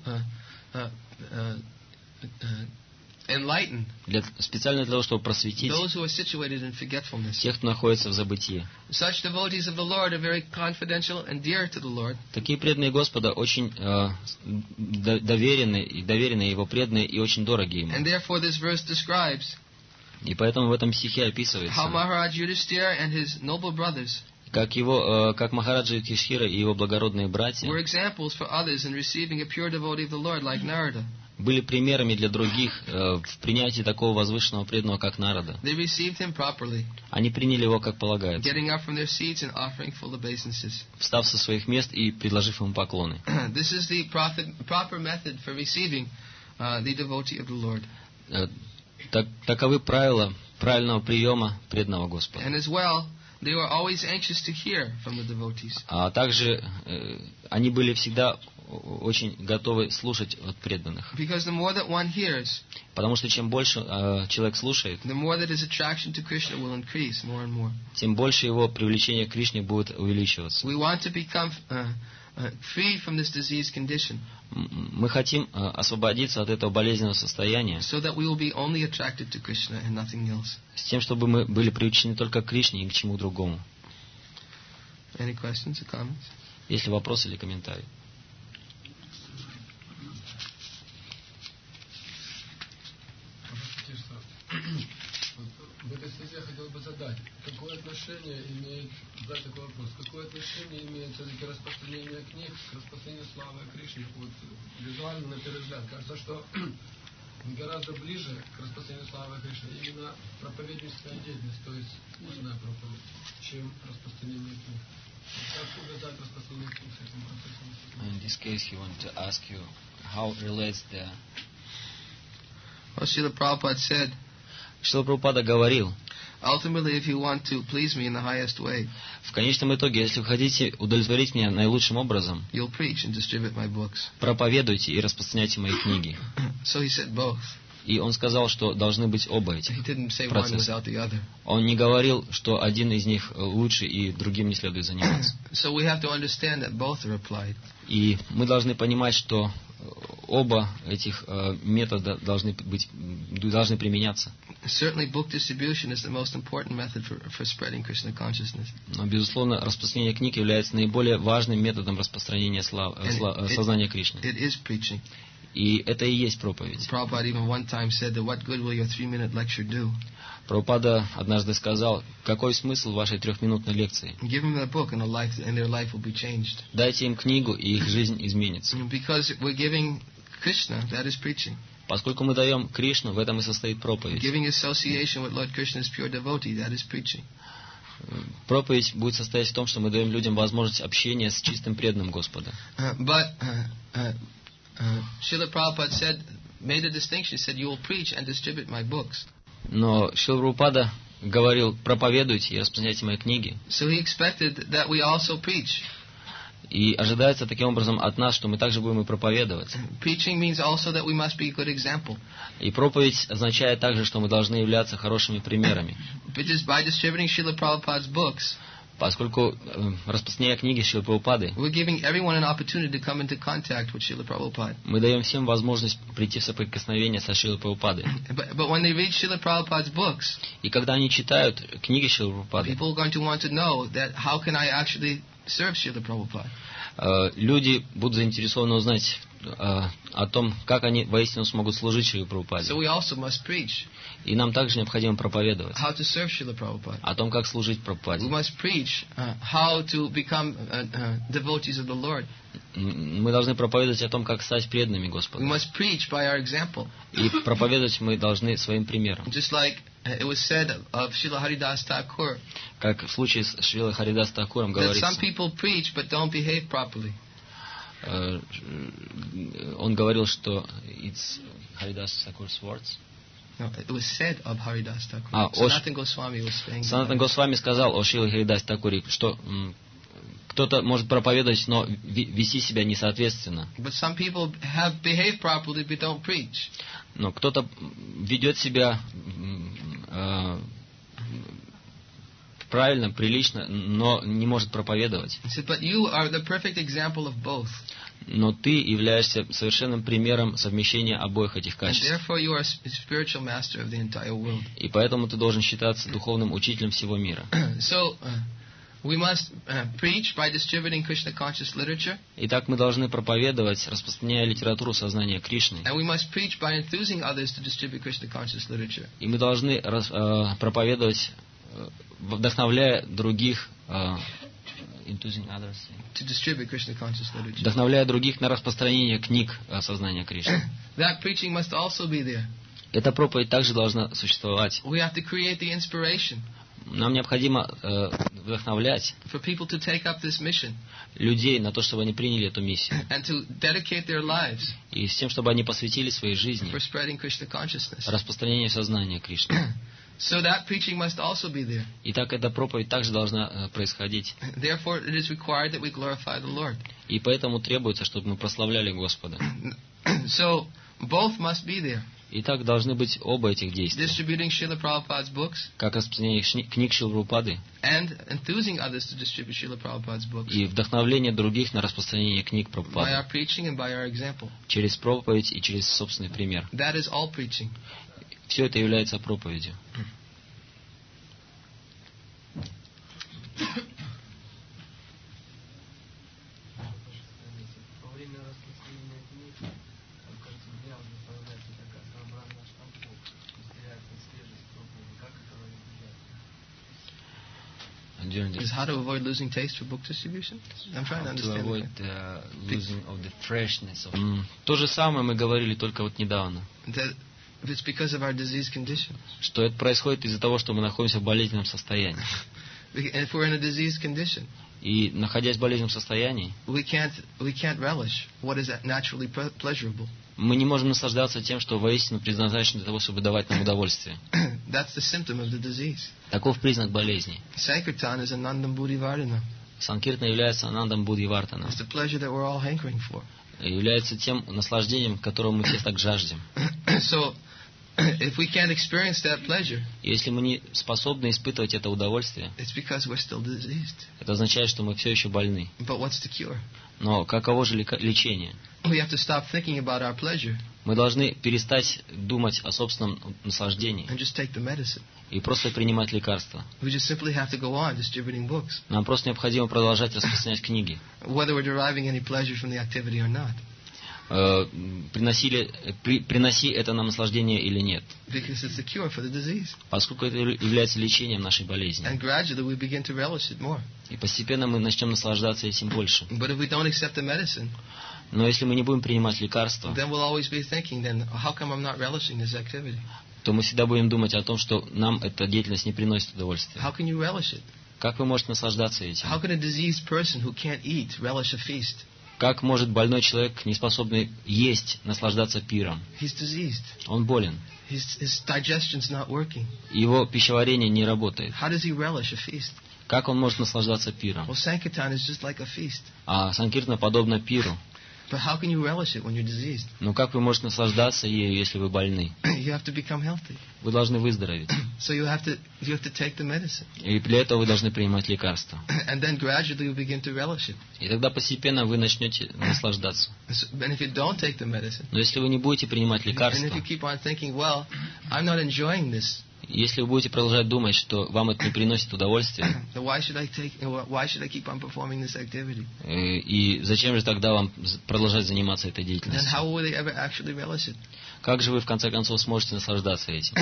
enlighten специально для того, чтобы просветить those who are situated in forgetfulness. тех, кто находится в забытии. Such devotees of the Lord are very confidential and dear to the Lord. Такие преданные Господа очень доверенные Его преданные и очень дороги Ему. And therefore this verse describes И поэтому в этом стихе how описывается, Maharaj Yudhishthira and his noble brothers как Махараджа Юдхиштхира и его благородные братья were examples for others in receiving a pure devotee of the Lord like Narada. были примерами для других в принятии такого возвышенного преданного, как Нарада. They received him properly, Они приняли его, как полагается, getting up from their seats and offering full obeisances. встав со своих мест и предложив ему поклоны. This is the proper method for receiving the devotee of the Lord. Таковы правила правильного приема преданного Господа. And as well, they were always anxious to hear from the devotees. А также они были всегда очень готовы слушать от преданных. Because the more that one hears, Потому что чем больше человек слушает, the more that his attraction to Krishna will increase more and more. тем больше его привлечение к Кришне будет увеличиваться. We want to become free from this disease condition, Мы хотим освободиться от этого болезненного состояния, so that we will be only attracted to Krishna and nothing else. с тем, чтобы мы были привлечены только к Кришне и ни к чему другому. Any questions or comments? Есть ли вопросы или комментарии? В этой связи я хотел бы задать, какое отношение имеет, задать такой вопрос, какое отношение имеет все-таки распространение книг к распространению славы о Кришне? Вот визуально, на первый взгляд, кажется, что гораздо ближе к распространению славы о Кришне именно проповедническая деятельность, то есть устная проповедь, чем распространение книг. Как увязать распространение книг с этим процессом? In this case, he wanted to ask you how relates the... Well, Srila Prabhupada said, Шрила Прабхупада говорил, ultimately, if you want to please me in the highest way, в конечном итоге, если вы хотите удовлетворить меня наилучшим образом, you'll preach and distribute my books. проповедуйте и распространяйте мои книги. So he said both. И он сказал, что должны быть оба этих He didn't say one процесса. without the other. Он не говорил, что один из них лучше и другим не следует заниматься. So we have to understand that both are applied. И мы должны понимать, что оба этих метода должны применяться. Certainly, book distribution is the most important method for spreading Krishna consciousness. Но, безусловно, распространение книг является наиболее важным методом распространения сознания Кришны. It is preaching. И это и есть проповедь. Prabhupada even one time said that what good will your 3-minute lecture do? Прабхупада однажды сказал, какой смысл вашей 3-минутной лекции? Give them the book and their life will be changed. Дайте им книгу, и их жизнь изменится. Because we're giving Krishna, that is preaching. Поскольку мы даем Кришну, в этом и состоит проповедь. Giving association with Lord Krishna's pure devotee, that is preaching. Проповедь будет состоять в том, что мы даем людям возможность общения с чистым преданным Господа. Srila Prabhupada made a distinction, said, you will preach and distribute my books. Но Шрила Прабхупада говорил, проповедуйте и распространяйте мои книги. So he expected that we also preach. И ожидается таким образом от нас, что мы также будем и проповедовать. Preaching means also that we must be a good example. И проповедь означает также, что мы должны являться хорошими примерами. Because by distributing Srila Prabhupada's books, поскольку распространяя книги Шрилы Прабхупады, we're giving everyone an opportunity to come into contact with Srila Prabhupada. Мы даем всем возможность прийти в соприкосновение со Шрилой Прабхупадой. But when they read Srila Prabhupada's books, и когда они читают книги Шрилы Прабхупады, people are going to want to know that how can I actually serve Srila Prabhupada? Люди будут заинтересованы узнать о том, как они воистину смогут служить Шриле Прабхупаде. So we also must preach. И нам также необходимо проповедовать How to serve Srila Prabhupada. О том, как служить Прабхупаде. We must preach how to become devotees of the Lord. Мы должны проповедовать о том, как стать преданными Господу. We must preach by our example. И проповедовать мы должны своим примером. Just like it was said of Srila Haridas Thakur. Как в случае с Шрилой Харидас Такуром говорится. That some people preach but don't behave properly. Он говорил, что it's Haridas Thakur's words. No, it was said of Haridas Thakur. Sanatana Goswami was saying. Санатана Госвами сказал о Шриле Харидас Такуре, что кто-то может проповедовать, но вести себя несоответственно. But some people have behaved properly but don't preach. Но кто-то ведет себя правильно, прилично, но не может проповедовать. But you are the perfect example of both. Но ты являешься совершенным примером совмещения обоих этих качеств. И поэтому ты должен считаться духовным учителем всего мира. Итак, мы должны проповедовать, распространяя литературу сознания Кришны. И мы должны проповедовать, вдохновляя других, вдохновляя других на распространение книг сознания Кришны. Эта проповедь также должна существовать. Нам необходимо вдохновлять людей на то, чтобы они приняли эту миссию. И с тем, чтобы они посвятили своей жизни распространению сознания Кришны. So that preaching must also be there. Итак, эта проповедь также должна происходить. Therefore, it is required that we glorify the Lord. И поэтому требуется, чтобы мы прославляли Господа. So both must be there. Итак, должны быть оба этих действия. Distributing Srila Prabhupada's books Как распространение книг Шрилы Прабхупады and enthusing others to distribute Srila Prabhupada's books и вдохновление других на распространение книг by Прабхупады. our preaching and by our example. Через проповедь и через собственный пример. That is all preaching. Все это является проповедью. Is how to avoid losing taste for book distribution? I'm trying to understand. Losing of the freshness of... То же самое мы говорили только вот недавно. That it's because of our disease condition. Что это происходит из-за того, что мы находимся в болезненном состоянии. If we're in a disease condition, И находясь в болезненном состоянии, we can't relish what is naturally pleasurable. мы не можем наслаждаться тем, что воистину предназначено для того, чтобы давать нам удовольствие. That's the symptom of the disease. Таков признак болезни. Sankirtan is Anandam Buddhivardhana. Санкиртана является анандам Будхивардхана. It's the pleasure that we're all hankering for. Является тем наслаждением, которого мы все так жаждем. So, if we can't experience that pleasure, Если мы не способны испытывать это удовольствие, it's because we're still diseased. это означает, что мы все еще больны. But what's the cure? Но каково же лечение? We have to stop thinking about our pleasure Мы должны перестать думать о собственном наслаждении and just take the medicine. и просто принимать лекарства. We just simply have to go on distributing books, Нам просто необходимо продолжать распространять книги. whether we're deriving any pleasure from the activity or not. Приноси это нам наслаждение или нет. Because it's the cure for the disease. Поскольку это является лечением нашей болезни. And gradually we begin to relish it more. И постепенно мы начнем наслаждаться этим больше. But if we don't accept the medicine, Но если мы не будем принимать лекарства, then we'll always be thinking, then how come I'm not relishing this activity? то мы всегда будем думать о том, что нам эта деятельность не приносит удовольствия. How can you relish it? Как вы можете наслаждаться этим? How can a diseased person who can't eat relish a feast? Как может больной человек, не способный есть, наслаждаться пиром? He's diseased. Он болен. His digestion's not working. Его пищеварение не работает. How does he relish a feast? Как он может наслаждаться пиром? Well, Sankirtan is just like a feast. А Санкиртана подобно пиру. But how can you relish it when you're diseased? Но как вы можете наслаждаться ею, если вы больны? You have to become healthy. Вы должны выздороветь. So you have to take the medicine. И для этого вы должны принимать лекарства. And then gradually you begin to relish it. И тогда постепенно вы начнете наслаждаться. And if you don't take the medicine, Но если вы не будете принимать and if лекарства, you keep on thinking, well, I'm not enjoying this, если вы будете продолжать думать, что вам это не приносит удовольствия, then why should I keep on performing this activity? и зачем же тогда вам продолжать заниматься этой Then деятельностью? how will they ever actually relish it? Как же вы в конце концов сможете наслаждаться этим?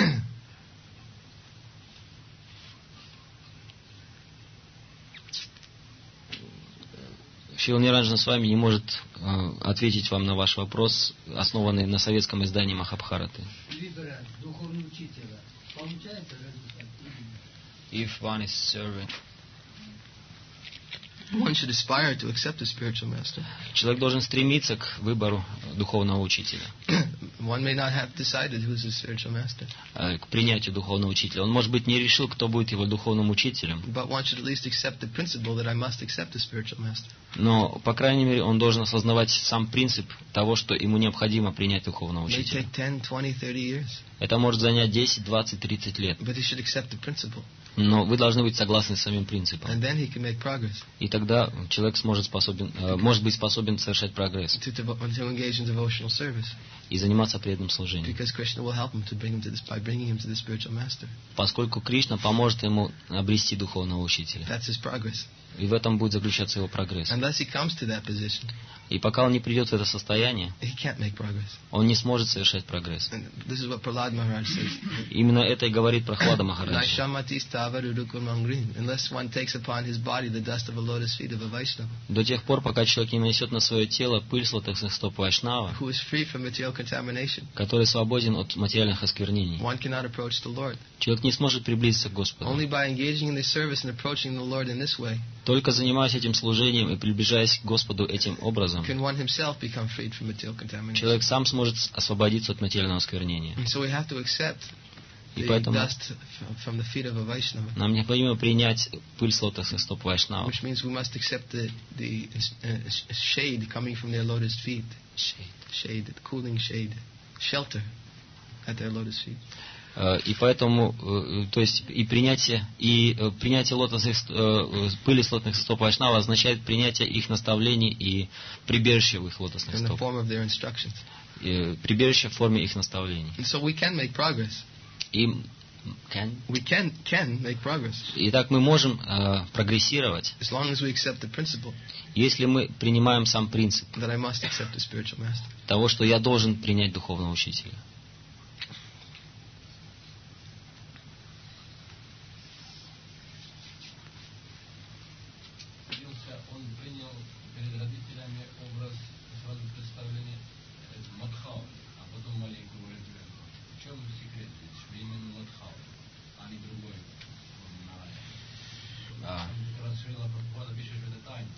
Шрила Ниранджана с вами не может ответить вам на ваш вопрос, основанный на советском издании Махабхараты. Духовного учителя. Получается результат? If one is serving. One should aspire to accept a spiritual master. Человек должен стремиться к выбору духовного учителя, One may not have decided who's his spiritual master, к принятию духовного учителя. Он, может быть, не решил, кто будет его духовным учителем, but one should at least accept the principle that I must accept a spiritual master. но, по крайней мере, он должен осознавать сам принцип того, что ему необходимо принять духовного It may учителя. take 10, 20, 30 years, Это может занять 10, 20, 30 лет, but he should accept the principle, но вы должны быть согласны с самим принципом. and then he can make progress И тогда человек может быть способен совершать прогресс to engage in devotional service, и заниматься преданным служением. because Krishna will help him by bringing him to the spiritual master. Поскольку Кришна поможет ему обрести духовного учителя. That's his progress. И в этом будет заключаться его прогресс. Unless he comes to that position, И пока он не придет в это состояние, he can't make progress. он не сможет совершать прогресс. And this is what Prahlad Maharaj says. Именно это и говорит Прахлада Махарадж. Naishamati stavarudukum mangrin, unless one takes upon his body the dust of a lotus feet of a Vaishnava, До тех пор, пока человек не нанесет на свое тело пыль с лотосных стоп Вайшнава, who is free from material contamination, который свободен от материальных осквернений, one cannot approach the Lord. человек не сможет приблизиться к Господу. Only by engaging in the service and approaching the Lord in this way Только занимаясь этим служением и приближаясь к Господу этим образом, can one himself become freed from material contamination. человек сам сможет освободиться от материального осквернения. And so we have to accept И the поэтому dust from the feet of a Vaishnava. нам необходимо принять пыль с лотосных стоп Вайшнава. Which means we must accept the shade coming from their lotus feet. Shade, cooling shade, shelter at their lotus feet. И поэтому, то есть и принятие лотосных, пыли с лотосных стоп Вайшнава означает принятие их наставлений и прибежище в их лотосных In the стоп. form of their instructions. Прибежище в форме их наставлений. And so we can make progress. We can make progress. Итак, мы можем прогрессировать, As long as we accept the principle если мы принимаем сам принцип that I must accept a spiritual master. того, что я должен принять духовного учителя. Он принял перед родителями образ, сразу представление Мадхау, а потом маленького ребенка. В чем секрет? Что именно Мадхау, а не другой? Расширила Прабхупада пишет, что это тайна.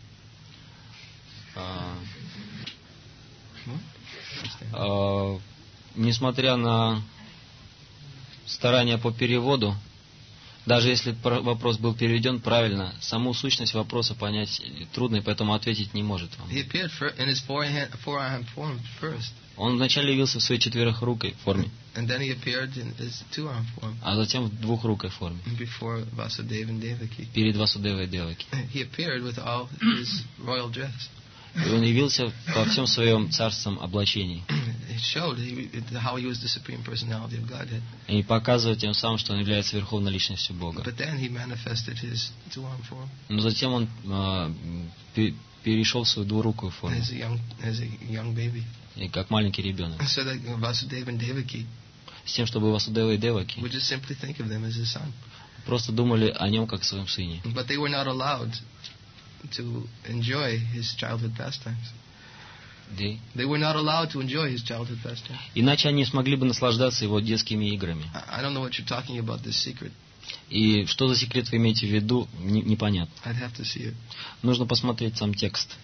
Несмотря на старания по переводу, даже если вопрос был переведен правильно, саму сущность вопроса понять трудно, и поэтому ответить не может вам. He appeared in his four-arm form first. Он вначале явился в своей четверохрукой форме, And then he appeared in his two-arm form а затем в двухрукой форме, before Vasudeva and Devaki. перед Васудевой и Деваки. He appeared with all his royal dress. И он явился во всем своем царственном облачении. It showed how he was the supreme personality of Godhead. И показывает тем самым, что он является верховной личностью Бога. But then he manifested his two-arm form Но затем он перешел в свою двурукую форму, as a young baby. и как маленький ребенок, So that Vasudeva and Devaki с тем, чтобы Васудева и Деваки would just simply think of them as his son. просто думали о нем как о своем сыне. But they were not allowed to enjoy his childhood pastimes. They were not allowed to enjoy his childhood pastimes. Иначе они смогли бы наслаждаться его детскими играми. I don't know what you're talking about, this secret. И что за секрет вы имеете в виду, непонятно. I'd have to see it. Нужно посмотреть сам текст.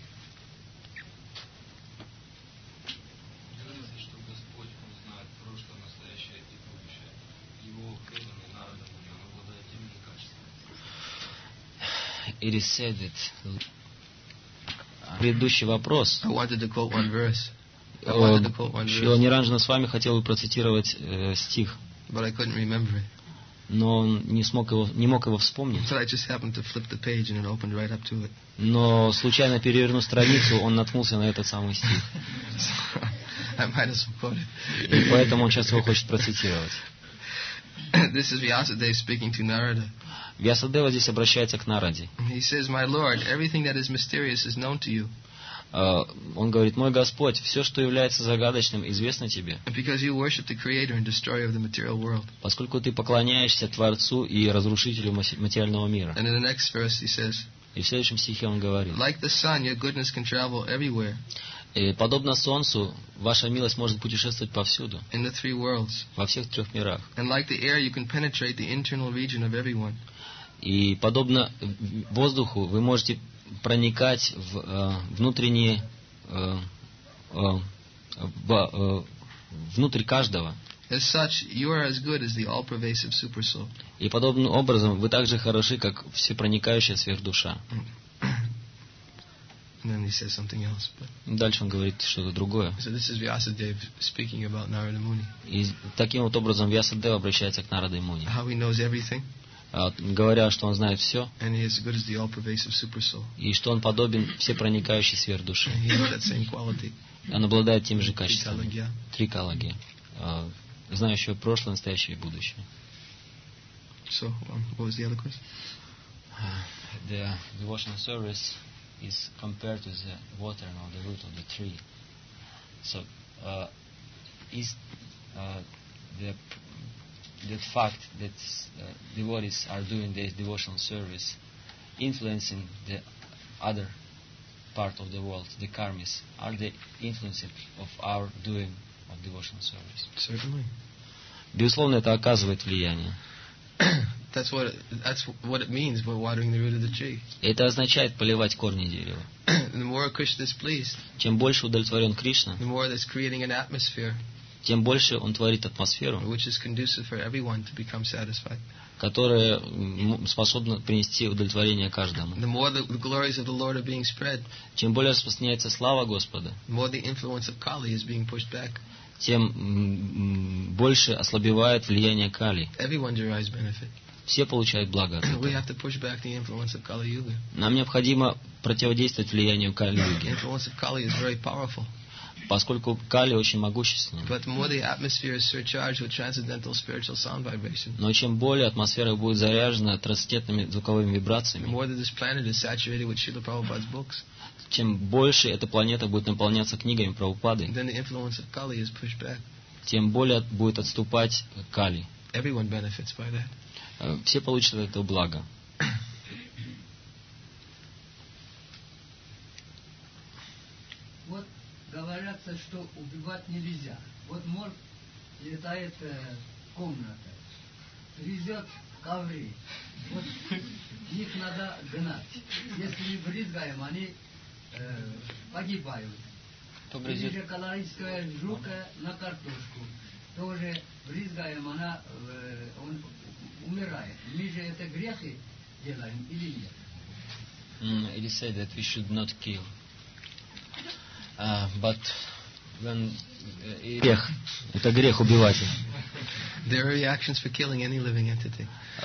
Говорится, что Господь, Он знает прошлое, настоящее и будущее. Его преданный Нарада Муни, он обладает теми же качествами. It is said that... Предыдущий вопрос. I wanted to quote one verse. Шрила Ниранджана с вами хотел бы процитировать стих, But I couldn't remember it. но он не мог его вспомнить. So I just happened to flip the page and it opened right up to it. Но случайно перевернув страницу, он наткнулся на этот самый стих. So I might as well quote it. И поэтому он сейчас его хочет процитировать. This is Vyasadeva speaking to Narada. Вьясадева здесь обращается к Нараде. He says, "My Lord, everything that is mysterious is known to you. Он говорит: мой Господь, все, что является загадочным, известно тебе, Because you worship the Creator and Destroyer of the material world." поскольку ты поклоняешься Творцу и Разрушителю материального мира. And in the next verse he says, И в следующем стихе он говорит: "Like the sun, your goodness can travel everywhere подобно Солнцу, ваша милость может путешествовать повсюду, in the three worlds. во всех трех мирах. And like the air, you can penetrate the internal region of everyone. И подобно воздуху, вы можете проникать в внутренние, внутрь каждого. As such, you are as good as the all-pervasive supersoul." И подобным образом вы так же хороши, как всепроникающая сверхдуша. And then he says something else. But Дальше он говорит что-то другое. so this is Vyasadeva speaking about Narada Muni. И таким вот образом Вьясадева обращается к Нараде Муни, How he knows everything, говоря, что он знает все, and he is as good as the all-pervasive supersoul. и что он подобен всепроникающей сверхдуше. He has that same quality. Он обладает теми же качествами. Trikalagya. Трикалагия. Знающего прошлое, настоящее и будущее. So, what was the other question? The devotional service is compared to the water or the root of the tree. So, is the fact that devotees are doing this devotional service influencing the other part of the world, the karmis? Are they influencing of our doing of devotional service? Certainly. Безусловно, это оказывает влияние. That's what it means by watering the root of the tree. Это означает поливать корни дерева. The more Krishna is pleased, Чем больше удовлетворен Кришна, the more that's creating an atmosphere тем больше он творит атмосферу, which is conducive for everyone to become satisfied. которая способна принести удовлетворение каждому. The more the glories of the Lord are being spread, Чем более распространяется слава Господа, the more the influence of Kali is being pushed back. тем больше ослабевает влияние Кали. Everyone derives benefit. Все получают благо от We этого. have to push back the influence of Kali Yuga. Нам необходимо противодействовать влиянию The Кали-юги, influence of Kali is very powerful. поскольку Кали очень могущественна. But the more the atmosphere is surcharged with transcendental spiritual sound vibration, Но чем более атмосфера будет заряжена трансцендентными звуковыми the вибрациями, more that this planet is saturated with Srila Prabhupada's books, чем больше эта планета будет наполняться книгами Прабхупады, then the influence of Kali is pushed back. тем более будет отступать Кали. Everyone benefits by that. Все получат от этого благо. Вот говорятся, что убивать нельзя. Вот мор летает комната, везет ковры. Вот их надо гнать. Если не брызгаем, они погибают. Или же калорийская жука на картошку. Тоже брызгаем, он умирает. Мы же это грехи делаем или нет? It is said that we should not kill. But when грех, это грех убивать. There are reactions for killing any living entity.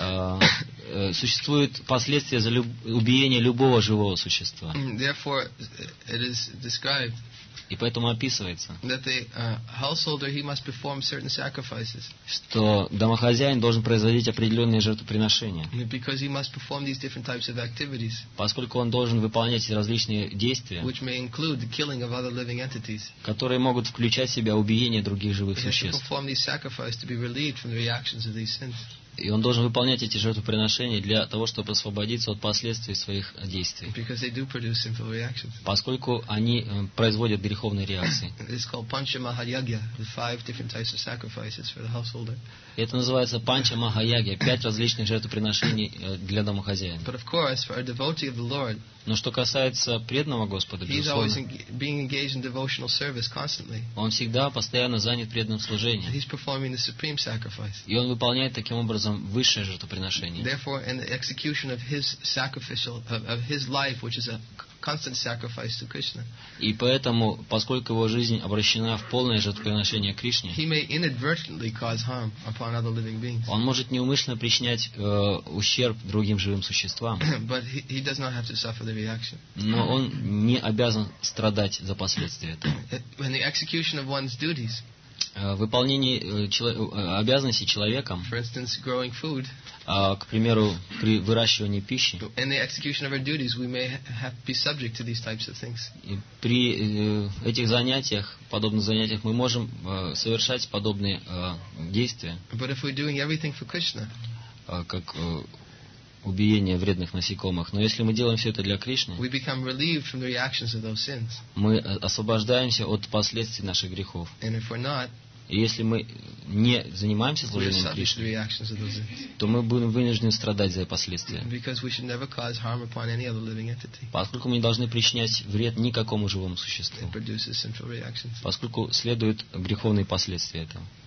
Существуют последствия за убиение любого живого существа. Therefore, it is described И поэтому описывается, that the householder, he must perform certain sacrifices, что домохозяин должен производить определенные жертвоприношения, because he must perform these different types of activities, поскольку он должен выполнять эти различные действия, which may include the killing of other living entities. которые могут включать в себя убиение других живых He has to существ. perform these sacrifices to be relieved from the reactions of these sins. И он должен выполнять эти жертвоприношения для того, чтобы освободиться от последствий своих действий, Because they do produce sinful reactions. поскольку они производят греховные реакции. It's called Pancha Mahayagya, the 5 different types of sacrifices for the householder. И это называется Панча Махаягья, 5 различных жертвоприношений для домохозяина. But of course, for a devotee of the Lord, Но что касается преданного Господа, he's always безусловно, being engaged in devotional service constantly. он всегда постоянно занят преданным служением. He's performing the supreme sacrifice. И он выполняет таким образом высшее жертвоприношение. Therefore, in the execution of his sacrificial, of his life, which is a constant sacrifice to Krishna, И поэтому, поскольку его жизнь обращена в полное жертвоприношение Кришне, he may inadvertently cause harm upon other living beings. он может неумышленно причинять ущерб другим живым существам, But he does not have to suffer the reaction. но он не обязан страдать за последствия этого. In the execution of one's duties, В выполнении обязанностей человеком, for instance, growing food, к примеру, при выращивании пищи, in the execution of our duties, we may have be subject to these types of things. и при этих занятиях, подобных занятиях, мы можем совершать подобные действия, But if we're doing everything for Krishna, как убиение вредных насекомых. Но если мы делаем все это для Кришны, we become relieved from the reactions of those sins. мы освобождаемся от последствий наших грехов. And if we're not, И если мы не занимаемся we are служением subject to the Кришне, reactions of those sins. то мы будем вынуждены страдать за последствия. Because we should never cause harm upon any other living entity. Поскольку мы не должны причинять вред никакому живому существу. It produces sinful reactions. Поскольку следуют греховные последствия этого.